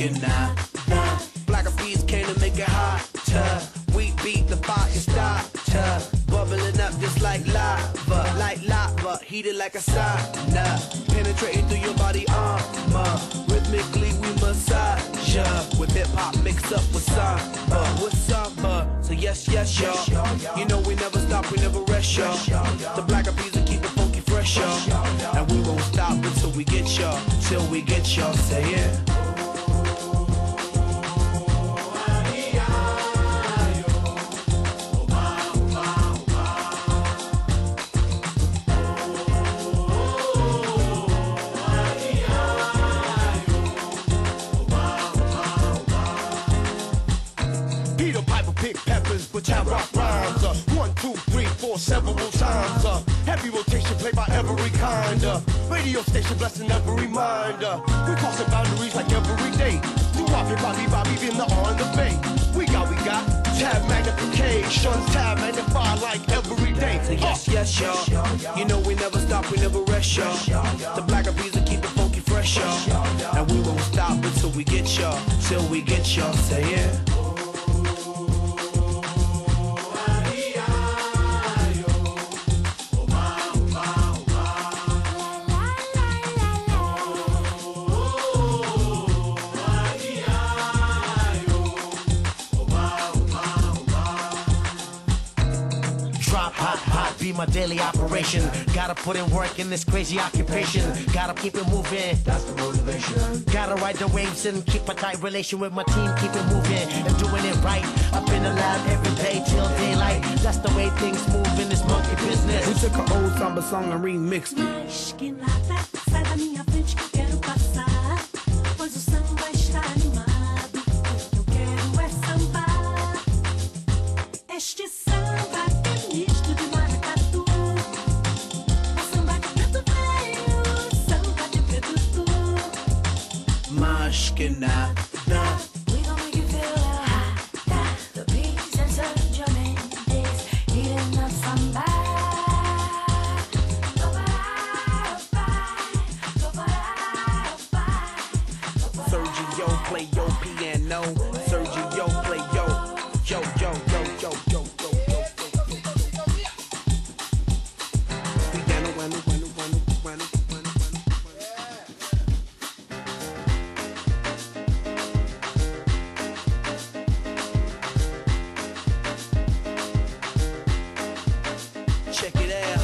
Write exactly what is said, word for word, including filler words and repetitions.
que nada. Black Eyed Peas came to make it hotter. We beat the fire starter, bubbling up just like lava, like lava, heated like a sauna, penetrating through your body armor. Rhythmically we massage ya, with hip hop mixed up with samba, with samba. So yes, yes, y'all. You know we never stop, we never rest, y'all. The Black Eyed Peas will keep it funky fresh, y'all. And we won't stop until we get y'all, till we get y'all. Say yeah. Which have rock rhymes, uh, one, two, three, four, several times. Uh, heavy rotation played by every kind. Uh, radio station blessing every mind. Uh, we crossing boundaries like every day. Do Bobby, Bobby, Bobby, in the on the bay. We got, we got tab magnification, tab magnify like every day. So yes, yes, y'all. You know we never stop, we never rest, y'all. The Black Eyed Peas will keep it funky fresh, y'all. And we won't stop until we get y'all, till we get y'all. Say yeah. Be my daily operation. Gotta put in work in this crazy occupation. Gotta keep it moving. That's the motivation. Gotta ride the waves and keep a tight relation with my team. Keep it moving and doing it right. Up in the lab every day till daylight. That's the way things move in this monkey business. We took an old samba song and remixed it. Mas que nada, sai da minha frente que eu quero passar. Pois o samba está animado. O que eu quero é sambar. Este samba é misto de maracatu. É samba de preto velho, samba de preto tu. Mas que nada. We gon' make you feel hot. The beats and Sergio Mendes eating up samba. Sergio play your piano. Sergio play yo, yo, yo, yo, yo, yo, yo, yo, yo, yo, yo. Piano, piano, piano, piano, piano, piano, piano. Check it out.